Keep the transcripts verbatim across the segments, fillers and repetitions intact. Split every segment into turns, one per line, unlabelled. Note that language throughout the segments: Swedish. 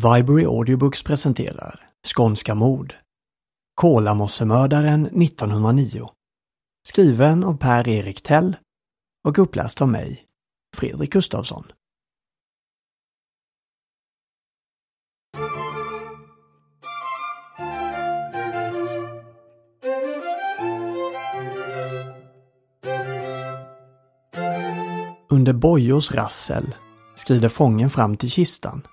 Viberary Audiobooks presenterar Skånska mord. Kolmårdsmördaren nittonhundranio. Skriven av Per-Erik Tell och uppläst av mig, Fredrik Gustafsson. Under bojors rassel skrider fången fram till kistan.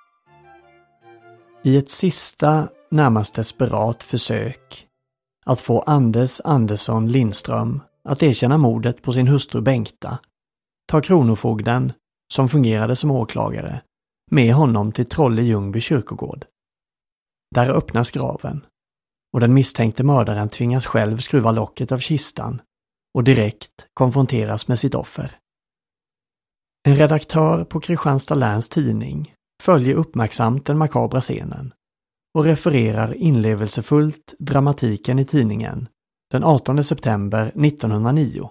I ett sista, närmast desperat försök att få Anders Andersson Lindström att erkänna mordet på sin hustru Bengta tar kronofogden, som fungerade som åklagare, med honom till Trolle Ljungby kyrkogård. Där öppnas graven och den misstänkte mördaren tvingas själv skruva locket av kistan och direkt konfronteras med sitt offer. En redaktör på Kristianstad läns tidning följer uppmärksamt den makabra scenen och refererar inlevelsefullt dramatiken i tidningen den artonde september nittonhundranio.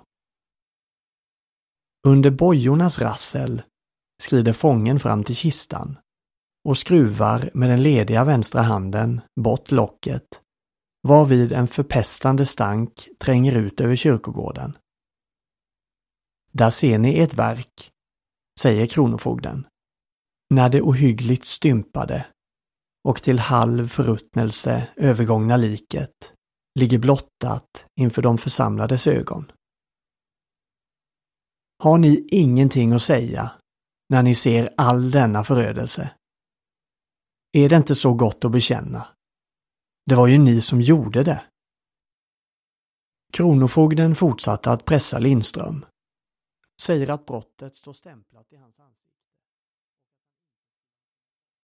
Under bojornas rassel skrider fången fram till kistan och skruvar med den lediga vänstra handen bort locket, varvid en förpestande stank tränger ut över kyrkogården. Där ser ni ett verk, säger kronofogden, när det ohyggligt stympade och till halv förruttnelse övergångna liket ligger blottat inför de församlades ögon. Har ni ingenting att säga när ni ser all denna förödelse? Är det inte så gott att bekänna? Det var ju ni som gjorde det. Kronofogden fortsatte att pressa Lindström. Säger att brottet står stämplat i hans ansikte.